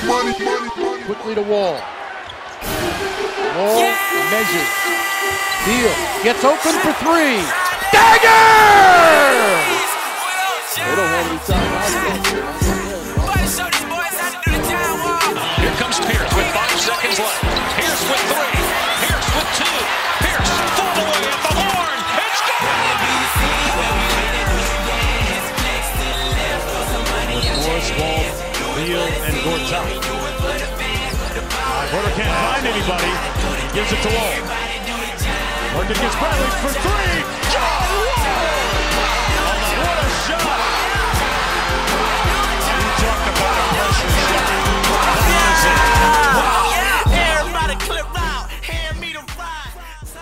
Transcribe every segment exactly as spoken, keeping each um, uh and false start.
Quickly to Wall. Wall yeah! measures. Beal gets open for three. Dagger! They don't want to be timeout. Here comes Pierce with five seconds left. Pierce with three. Pierce with two. Pierce full away at the horn. It's gone! Morris, Wall, Beal, and Gortat. Porter can't find anybody. Gives it to Wall. Working against Bradley for three. John Wall! What a shot! You talked about a pressure shot. Wow. Everybody clip out. Hand me the ride.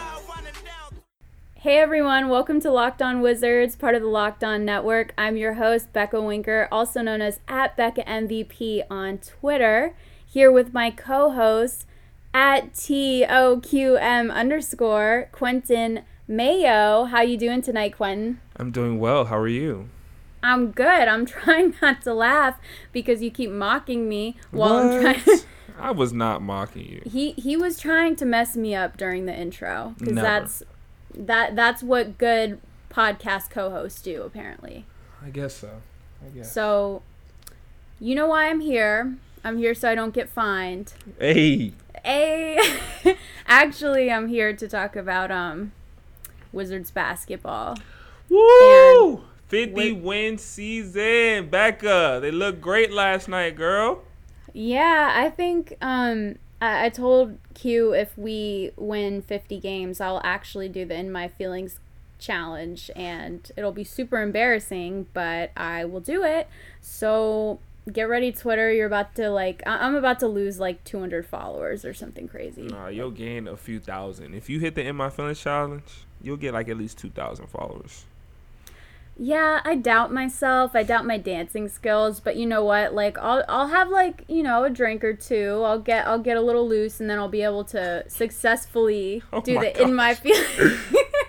Hey everyone, welcome to Locked On Wizards, part of the Locked On Network. I'm your host, Becca Winker, also known as at Becca M V P on Twitter, here with my co-host at T O Q M underscore Quentin Mayo. How you doing tonight, Quentin? I'm doing well. How are you? I'm good. I'm trying not to laugh because you keep mocking me while what? I'm trying. I was not mocking you. He he was trying to mess me up during the intro because that's that that's what good podcast co-hosts do, apparently. I guess so. I guess. So, you know why I'm here. I'm here so I don't get fined. Hey. Hey. Actually, I'm here to talk about um Wizards basketball. Woo! And fifty win season. Becca, they looked great last night, girl. Yeah, I think um I, I told Q if we win fifty games, I'll actually do the In My Feelings challenge, and it'll be super embarrassing, but I will do it. So get ready, Twitter. You're about to like I- I'm about to lose like two hundred followers or something crazy. Nah, you'll gain a few thousand. If you hit the In My Feelings challenge, you'll get like at least two thousand followers. Yeah, I doubt myself. I doubt my dancing skills, but you know what? Like I'll I'll have like, you know, a drink or two. I'll get I'll get a little loose, and then I'll be able to successfully oh do the gosh. In My Feelings.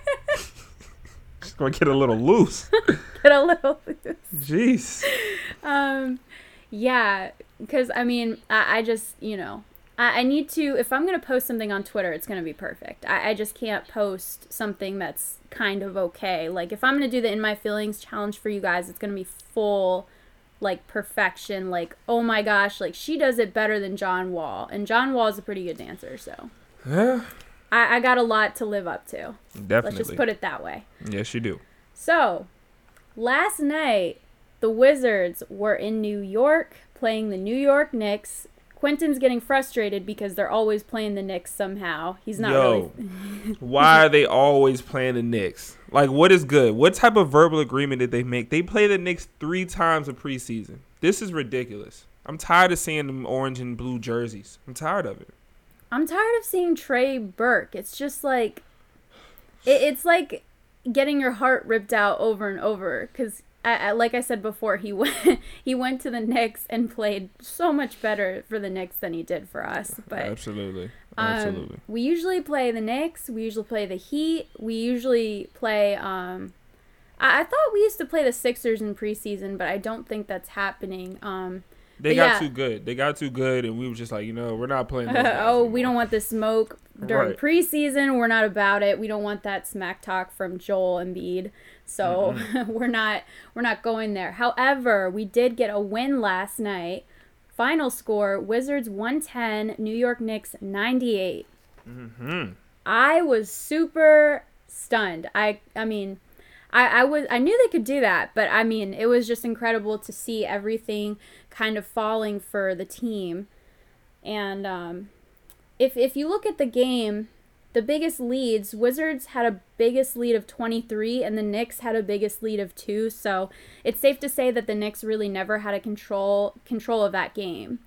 Just gonna get a little loose. Get a little loose. Jeez. Um yeah, cuz I mean, I, I just, you know, I, I need to, if I'm going to post something on Twitter, it's going to be perfect. I, I just can't post something that's kind of okay. Like, if I'm going to do the In My Feelings challenge for you guys, it's going to be full, like, perfection. Like, oh my gosh, like, she does it better than John Wall. And John Wall is a pretty good dancer, so. Yeah. I, I got a lot to live up to. Definitely. Let's just put it that way. Yes, you do. So, last night, the Wizards were in New York playing the New York Knicks. Quentin's getting frustrated because they're always playing the Knicks somehow. He's not Yo, really. why are they always playing the Knicks? Like, what is good? What type of verbal agreement did they make? They play the Knicks three times a preseason. This is ridiculous. I'm tired of seeing them orange and blue jerseys. I'm tired of it. I'm tired of seeing Trey Burke. It's just like, it, it's like getting your heart ripped out over and over because. I, I, like I said before, he went he went to the Knicks and played so much better for the Knicks than he did for us. But absolutely, absolutely. Um, we usually play the Knicks. We usually play the Heat. We usually play. Um, I, I thought we used to play the Sixers in preseason, but I don't think that's happening. Um, they got yeah. too good. They got too good, and we were just like, you know, we're not playing. Those guys oh, anymore. We don't want the smoke during right. preseason. We're not about it. We don't want that smack talk from Joel Embiid. So mm-hmm. we're not we're not going there. However, we did get a win last night. Final score: Wizards one ten, New York Knicks ninety-eight. Mm-hmm. I was super stunned. I I mean, I, I was I knew they could do that, but I mean, it was just incredible to see everything kind of falling for the team. And um, if if you look at the game. The biggest leads, Wizards had a biggest lead of twenty-three, and the Knicks had a biggest lead of two. So it's safe to say that the Knicks really never had a control control of that game.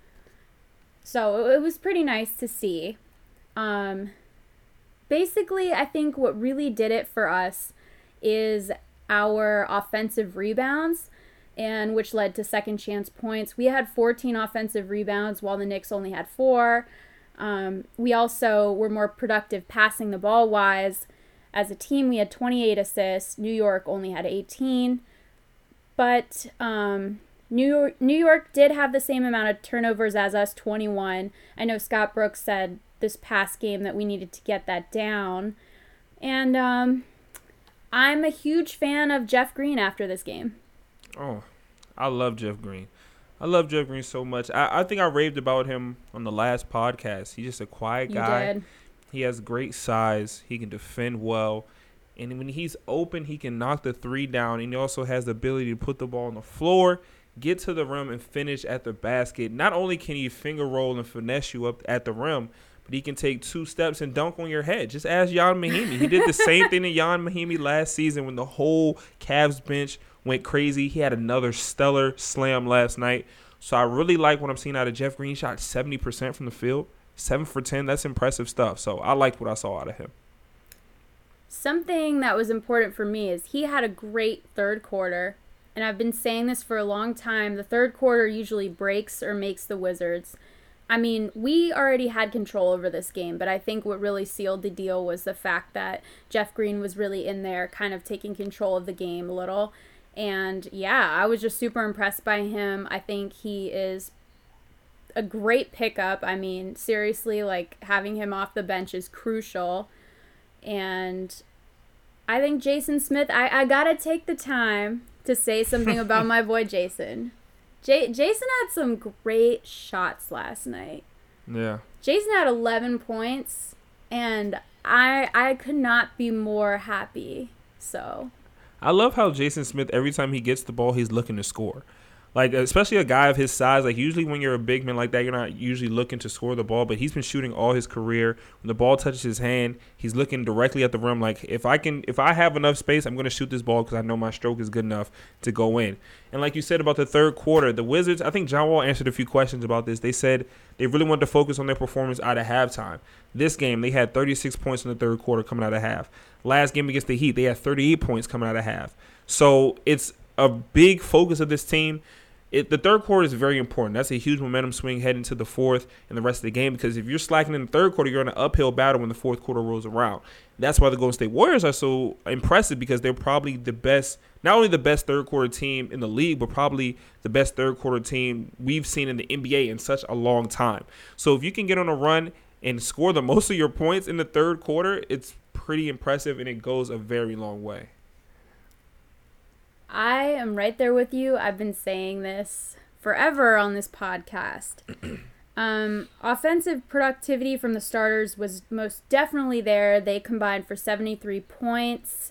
So it was pretty nice to see. Um, basically, I think what really did it for us is our offensive rebounds, and which led to second chance points. We had fourteen offensive rebounds, while the Knicks only had four. Um, we also were more productive passing the ball wise. As a team, we had twenty-eight assists. New York only had eighteen. But um, New York, New York did have the same amount of turnovers as us, twenty-one. I know Scott Brooks said this past game that we needed to get that down. And um, I'm a huge fan of Jeff Green after this game. Oh, I love Jeff Green. I love Jeff Green so much. I, I think I raved about him on the last podcast. He's just a quiet guy. You did. He has great size. He can defend well. And when he's open, he can knock the three down. And he also has the ability to put the ball on the floor, get to the rim, and finish at the basket. Not only can he finger roll and finesse you up at the rim, but he can take two steps and dunk on your head. Just ask Jan Mahimi. He did the same thing to Jan Mahimi last season when the whole Cavs bench went crazy. He had another stellar slam last night. So I really like what I'm seeing out of Jeff Green. He shot seventy percent from the field, seven for ten. That's impressive stuff. So I liked what I saw out of him. Something that was important for me is he had a great third quarter. And I've been saying this for a long time. The third quarter usually breaks or makes the Wizards. I mean, we already had control over this game, but I think what really sealed the deal was the fact that Jeff Green was really in there kind of taking control of the game a little. And yeah, I was just super impressed by him. I think he is a great pickup. I mean, seriously, like having him off the bench is crucial. And I think Jason Smith, I, I gotta take the time to say something about my boy Jason. J- Jason had some great shots last night. Yeah. Jason had eleven points, and I I could not be more happy. So I love how Jason Smith, every time he gets the ball, he's looking to score. Like, especially a guy of his size, like usually when you're a big man like that, you're not usually looking to score the ball, but he's been shooting all his career. When the ball touches his hand, he's looking directly at the rim. Like, if I can, if I have enough space, I'm going to shoot this ball because I know my stroke is good enough to go in. And like you said about the third quarter, the Wizards, I think John Wall answered a few questions about this. They said they really wanted to focus on their performance out of halftime. This game, they had thirty-six points in the third quarter coming out of half. Last game against the Heat, they had thirty-eight points coming out of half. So it's a big focus of this team. It, the third quarter is very important. That's a huge momentum swing heading to the fourth and the rest of the game, because if you're slacking in the third quarter, you're in an uphill battle when the fourth quarter rolls around. That's why the Golden State Warriors are so impressive, because they're probably the best, not only the best third quarter team in the league, but probably the best third quarter team we've seen in the N B A in such a long time. So if you can get on a run and score the most of your points in the third quarter, it's pretty impressive, and it goes a very long way. I am right there with you. I've been saying this forever on this podcast. um, offensive productivity from the starters was most definitely there. They combined for seventy-three points.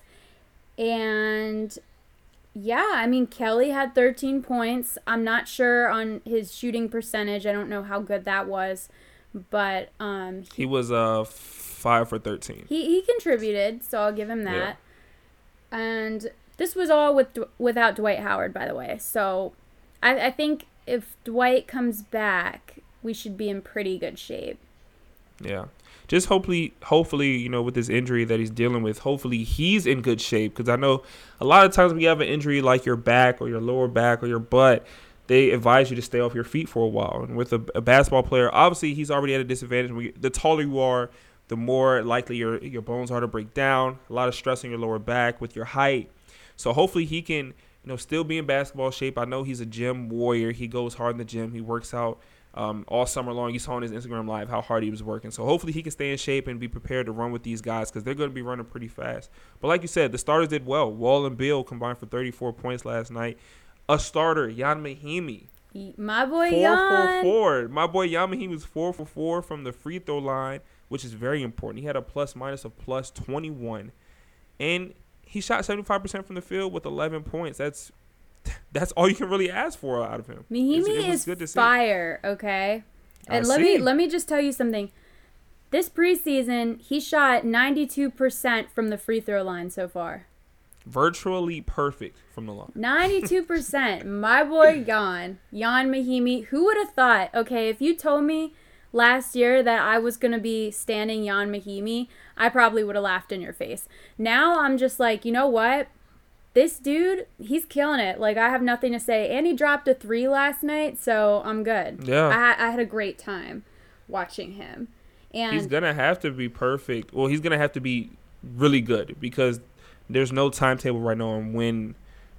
And yeah, I mean, Kelly had thirteen points. I'm not sure on his shooting percentage. I don't know how good that was. But um, he, he was uh, five for thirteen. He, he contributed, so I'll give him that. Yeah. And this was all with without Dwight Howard, by the way. So I, I think if Dwight comes back, we should be in pretty good shape. Yeah. Just hopefully, hopefully, you know, with this injury that he's dealing with, hopefully he's in good shape. Because I know a lot of times when you have an injury like your back or your lower back or your butt, they advise you to stay off your feet for a while. And with a, a basketball player, obviously he's already at a disadvantage. The taller you are, the more likely your your bones are to break down. A lot of stress on your lower back with your height. So hopefully he can, you know, still be in basketball shape. I know he's a gym warrior. He goes hard in the gym. He works out um, all summer long. You saw on his Instagram Live how hard he was working. So hopefully he can stay in shape and be prepared to run with these guys, because they're going to be running pretty fast. But like you said, the starters did well. Wall and Beal combined for thirty-four points last night. A starter, Jan Mahimi. My boy four Jan. for four. My boy Jan Mahimi was four for four from the free throw line, which is very important. He had a plus minus of plus twenty-one. And he shot seventy-five percent from the field with eleven points. That's that's all you can really ask for out of him. Mahimi is good to fire, see. Okay? And I let see. me let me just tell you something. This preseason, he shot ninety-two percent from the free throw line so far. Virtually perfect from the line. ninety-two percent. My boy Jan, Jan Mahimi. Who would have thought, okay, if you told me last year that I was going to be standing Jan Mahimi, I probably would have laughed in your face. Now I'm just like, you know what? This dude, he's killing it. Like, I have nothing to say. And he dropped a three last night, so I'm good. Yeah. I, I had a great time watching him. And he's going to have to be perfect. Well, he's going to have to be really good, because there's no timetable right now on when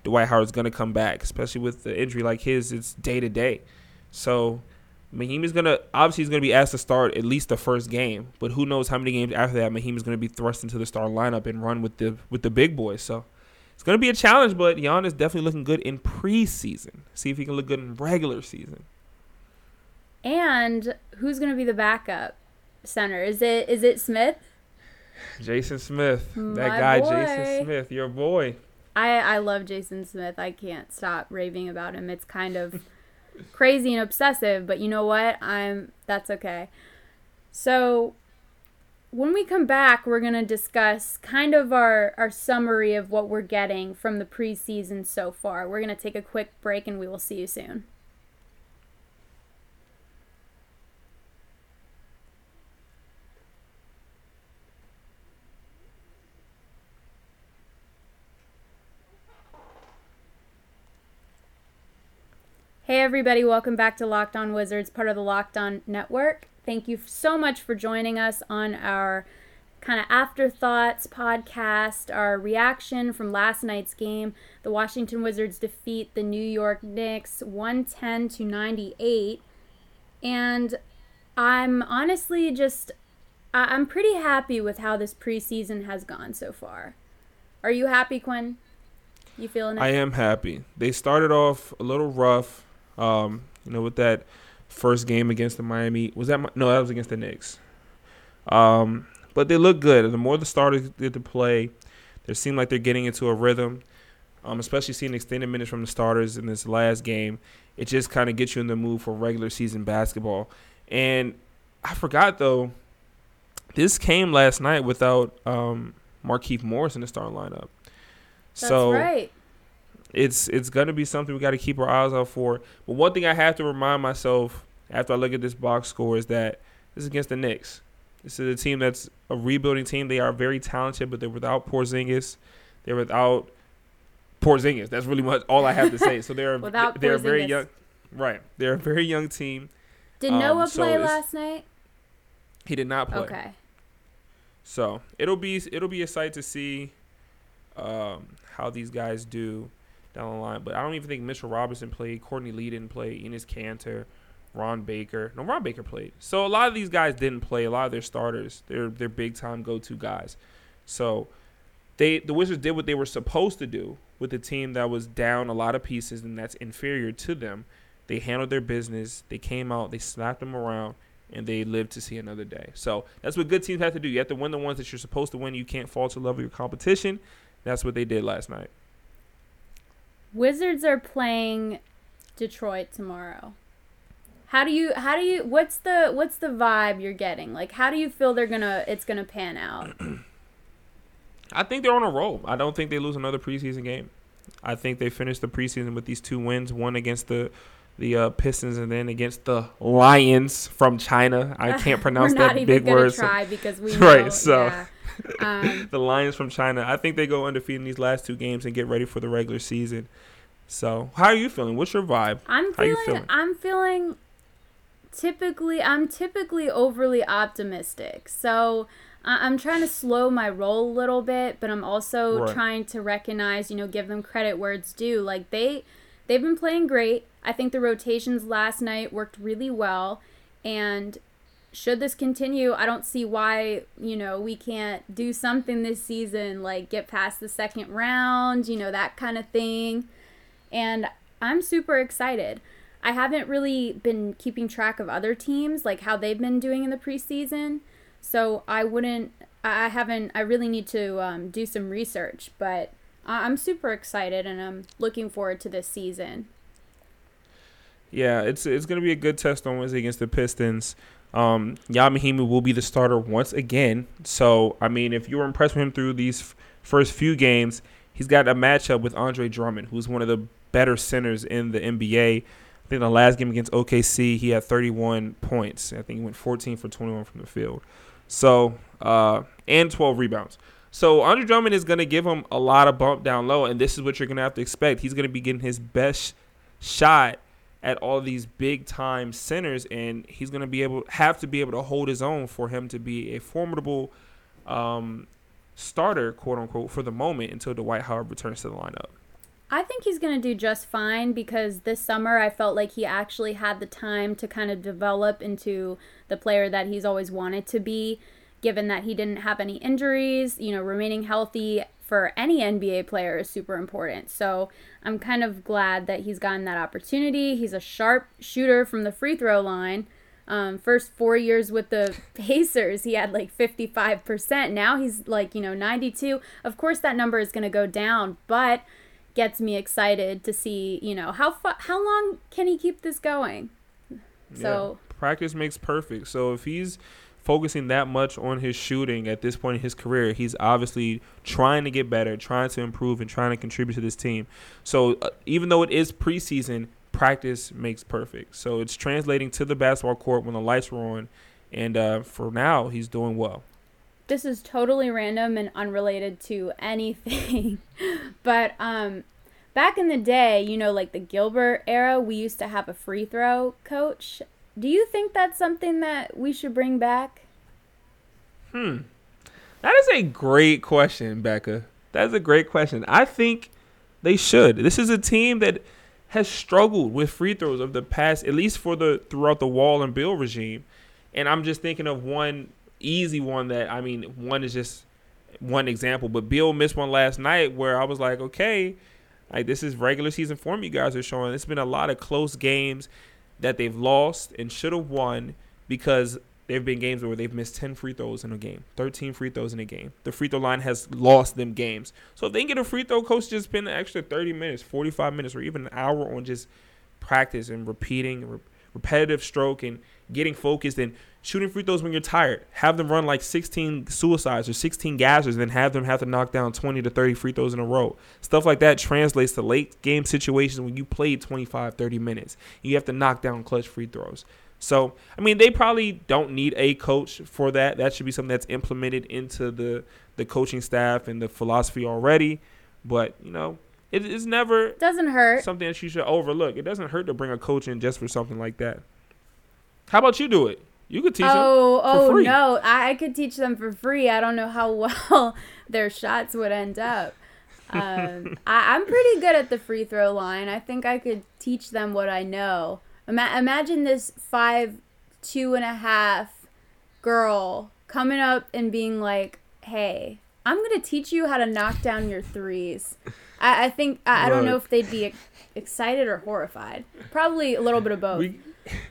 Dwight Howard's going to come back, especially with the injury like his. It's day to day. So Mahimi's going to, obviously he's going to be asked to start at least the first game, but who knows how many games after that Mahimi's going to be thrust into the starting lineup and run with the with the big boys. So it's going to be a challenge, but Giannis definitely looking good in preseason. See if he can look good in regular season. And who's going to be the backup center? Is it is it Smith? Jason Smith. My that guy, boy. Jason Smith, your boy. I, I love Jason Smith. I can't stop raving about him. It's kind of crazy and obsessive, but you know what? I'm that's okay. So when we come back, we're going to discuss kind of our, our summary of what we're getting from the preseason so far. We're going to take a quick break, and we will see you soon. Hey everybody, welcome back to Locked On Wizards, part of the Locked On Network. Thank you so much for joining us on our kind of afterthoughts podcast, our reaction from last night's game. The Washington Wizards defeat the New York Knicks one ten to ninety-eight. And I'm honestly just, I'm pretty happy with how this preseason has gone so far. Are you happy, Quinn? You feeling it? I am happy. They started off a little rough, um, you know, with that first game against the Miami. Was that? No, that was against the Knicks. Um, but they look good. The more the starters get to play, they seem like they're getting into a rhythm, um, especially seeing extended minutes from the starters in this last game. It just kind of gets you in the mood for regular season basketball. And I forgot, though, this came last night without um, Markieff Morris in the starting lineup. That's so right. It's it's going to be something we got to keep our eyes out for. But one thing I have to remind myself after I look at this box score is that this is against the Knicks. This is a team that's a rebuilding team. They are very talented, but they're without Porzingis. They're without Porzingis. That's really much all I have to say. So they're Without they're a very Porzingis. young, right? They're a very young team. Did Um, Noah so play it's- last night? He did not play. Okay. So it'll be it'll be a sight to see um, how these guys do down the line. But I don't even think Mitchell Robinson played. Courtney Lee didn't play. Enes Kanter, Ron Baker. No, Ron Baker played. So a lot of these guys didn't play. A lot of their starters, they're they're big time go to guys. So they the Wizards did what they were supposed to do with a team that was down a lot of pieces and that's inferior to them. They handled their business. They came out. They slapped them around. And they lived to see another day. So that's what good teams have to do. You have to win the ones that you're supposed to win. You can't fall to the level of your competition. That's what they did last night. Wizards are playing Detroit tomorrow. How do you how do you what's the what's the vibe you're getting? Like how do you feel they're gonna it's gonna pan out? I think they're on a roll. I don't think they lose another preseason game. I think they finished the preseason with these two wins, one against the the uh, Pistons and then against the Lions from China. I can't pronounce We're not that even big gonna word. try so. because we Right, know, so- yeah. Um, The Lions from China. I think they go undefeated in these last two games and get ready for the regular season. So, how are you feeling? What's your vibe? I'm How you feeling feeling? I'm feeling typically I'm typically overly optimistic. So I- I'm trying to slow my roll a little bit, but I'm also Right. trying to recognize, you know, give them credit where it's due. Like they they've been playing great. I think the rotations last night worked really well, and should this continue, I don't see why, you know, we can't do something this season, like get past the second round, you know, that kind of thing. And I'm super excited. I haven't really been keeping track of other teams, like how they've been doing in the preseason. So I wouldn't, I haven't, I really need to um, do some research. But I- I'm super excited and I'm looking forward to this season. Yeah, it's it's going to be a good test on Wednesday against the Pistons. Um, Yao Mihimi will be the starter once again. So, I mean, if you were impressed with him through these f- first few games, he's got a matchup with Andre Drummond, who's one of the better centers in the N B A. I think the last game against O K C, he had thirty-one points. I think he went fourteen for twenty-one from the field. So, uh, and twelve rebounds. So, Andre Drummond is going to give him a lot of bump down low, and this is what you're going to have to expect. He's going to be getting his best shot at all these big-time centers, and he's going to be able have to be able to hold his own for him to be a formidable um, starter, quote-unquote, for the moment until Dwight Howard returns to the lineup. I think he's going to do just fine because this summer I felt like he actually had the time to kind of develop into the player that he's always wanted to be, given that he didn't have any injuries. You know, remaining healthy for any N B A player is super important. So I'm kind of glad that he's gotten that opportunity. He's a sharp shooter from the free throw line. Um, first four years with the Pacers, he had like fifty-five percent. Now he's like, you know, ninety-two. Of course, that number is going to go down, but gets me excited to see, you know, how fu- how long can he keep this going? So yeah. Practice makes perfect. So if he's focusing that much on his shooting at this point in his career, he's obviously trying to get better, trying to improve, and trying to contribute to this team. So uh, even though it is preseason, practice makes perfect. So it's translating to the basketball court when the lights were on, and uh, for now, he's doing well. This is totally random and unrelated to anything, but um, back in the day, you know, like the Gilbert era, we used to have a free throw coach. Do you think that's something that we should bring back? Hmm. That is a great question, Becca. That is a great question. I think they should. This is a team that has struggled with free throws of the past, at least for the throughout the Wall and Bill regime. And I'm just thinking of one easy one that, I mean, one is just one example, but Bill missed one last night where I was like, okay, like this is regular season form you guys are showing. It's been a lot of close games that they've lost and should have won because there have been games where they've missed ten free throws in a game, thirteen free throws in a game. The free throw line has lost them games. So if they can get a free throw coach just spend an extra thirty minutes, forty-five minutes, or even an hour on just practice and repeating, re- repetitive stroke and getting focused and shooting free throws when you're tired. Have them run like sixteen suicides or sixteen gassers and then have them have to knock down twenty to thirty free throws in a row. Stuff like that translates to late game situations when you played twenty-five, thirty minutes. You have to knock down clutch free throws. So, I mean, they probably don't need a coach for that. That should be something that's implemented into the, the coaching staff and the philosophy already. But, you know, it is never doesn't hurt. Something that you should overlook. It doesn't hurt to bring a coach in just for something like that. How about you do it? You could teach oh, them for oh, free. no. I, I could teach them for free. I don't know how well their shots would end up. Um, I, I'm pretty good at the free throw line. I think I could teach them what I know. Ima- imagine this five, two and a half girl coming up and being like, hey, I'm going to teach you how to knock down your threes. I, I think, I, I don't know if they'd be excited or horrified. Probably a little bit of both. We,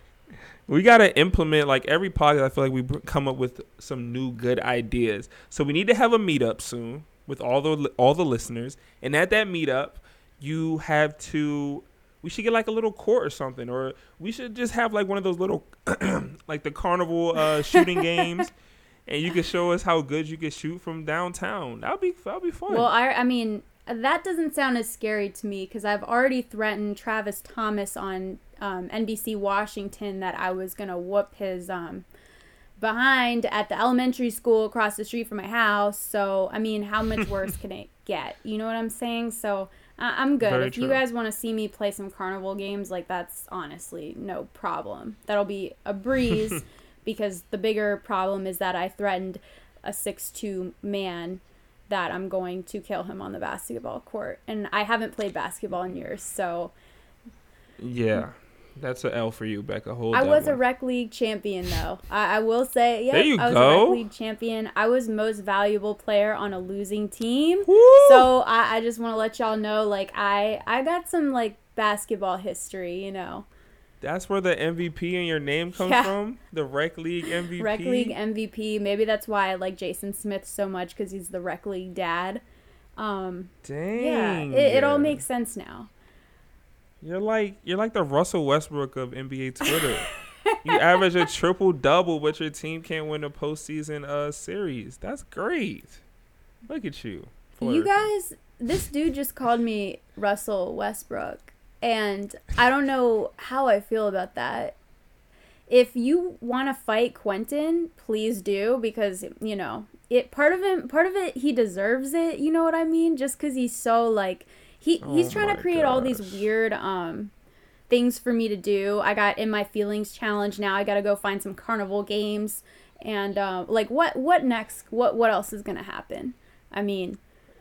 we got to implement, like every podcast, I feel like we come up with some new good ideas. So we need to have a meetup soon with all the all the listeners. And at that meetup, you have to... We should get like a little court or something, or we should just have like one of those little, like the carnival uh, shooting games, and you can show us how good you can shoot from downtown. That'll be that'll be fun. Well, I I mean that doesn't sound as scary to me because I've already threatened Travis Thomas on um, N B C Washington that I was gonna whoop his um, behind at the elementary school across the street from my house. So I mean, how much worse can it get? You know what I'm saying? So. I'm good. Very if true. you guys want to see me play some carnival games, like that's honestly no problem. That'll be a breeze because the bigger problem is that I threatened a six two man that I'm going to kill him on the basketball court. And I haven't played basketball in years, so... Yeah, that's an L for you, Becca. Hold I that was one. a rec league champion, though. I, I will say, yeah, There you I was go. a rec league champion. I was most valuable player on a losing team. Woo! So I, I just want to let y'all know, like, I, I got some, like, basketball history, you know. That's where the M V P in your name comes Yeah. from? The Rec League M V P? Rec league M V P. Maybe that's why I like Jason Smith so much, because he's the rec league dad. Um, Dang. yeah, it, it all makes sense now. You're like you're like the Russell Westbrook of N B A Twitter. You average a triple double, but your team can't win a postseason uh series. That's great. Look at you. You guys, this dude just called me Russell Westbrook, and I don't know how I feel about that. If you want to fight Quentin, please do, because you know it. Part of him, part of it, he deserves it. You know what I mean? Just because he's so like he he's Oh trying to my create all these gosh. weird um things for me to do. I got in my feelings challenge now. I got to go find some carnival games, and uh, like what what next? What what else is gonna happen? I mean.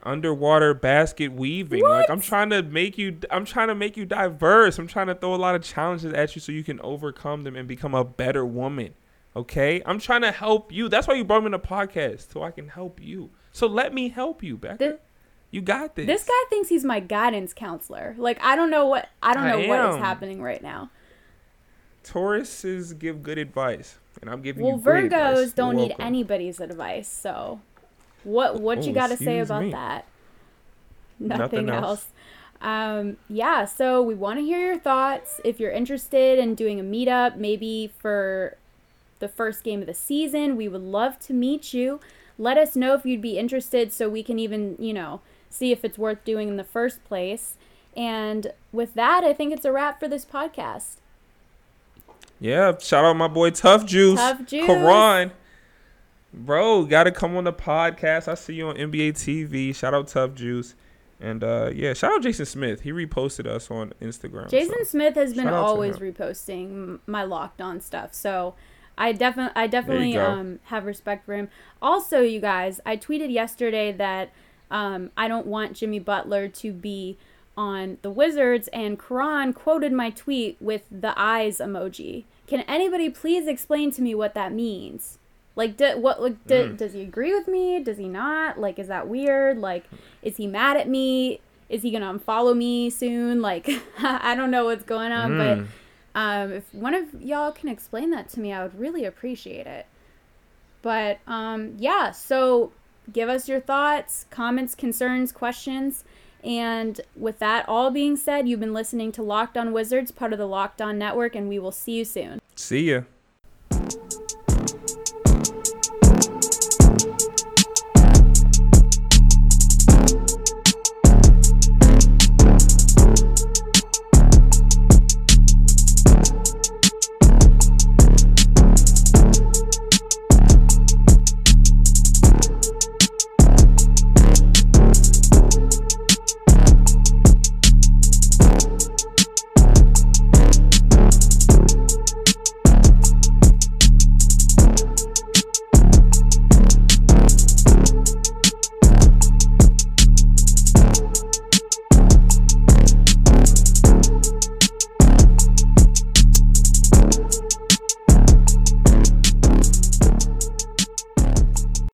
underwater basket weaving. What? Like I'm trying to make you I'm trying to make you diverse. I'm trying to throw a lot of challenges at you so you can overcome them and become a better woman. Okay? I'm trying to help you. That's why you brought me on the podcast, so I can help you. So let me help you, Becca. This, you got this. This guy thinks he's my guidance counselor. Like I don't know what I don't know I what is am. happening right now. Tauruses give good advice, and I'm giving Well, you great advice. Virgos don't You're need welcome. anybody's advice, so what what you Oh, got to say excuse about me. that? Nothing, Nothing else. else. Um, yeah, so we want to hear your thoughts. If you're interested in doing a meetup, maybe for the first game of the season, we would love to meet you. Let us know if you'd be interested so we can even, you know, see if it's worth doing in the first place. And with that, I think it's a wrap for this podcast. Yeah, shout out my boy Tough Juice. Tough Juice. Karan. Bro, gotta come on the podcast. I see you on N B A T V. Shout out Tough Juice. And uh, yeah, shout out Jason Smith. He reposted us on Instagram. Jason so. Smith has been shout out to always him. reposting my Locked On stuff. So I definitely I definitely go. um have respect for him. Also, you guys, I tweeted yesterday that um I don't want Jimmy Butler to be on the Wizards, and Karan quoted my tweet with the eyes emoji. Can anybody please explain to me what that means? Like, do, what? Like, do, Mm. does he agree with me? Does he not? Like, is that weird? Like, is he mad at me? Is he gonna unfollow me soon? Like, I don't know what's going on, Mm. but um, if one of y'all can explain that to me, I would really appreciate it. But um, yeah, so give us your thoughts, comments, concerns, questions. And with that all being said, you've been listening to Locked On Wizards, part of the Locked On Network, and we will see you soon. See ya.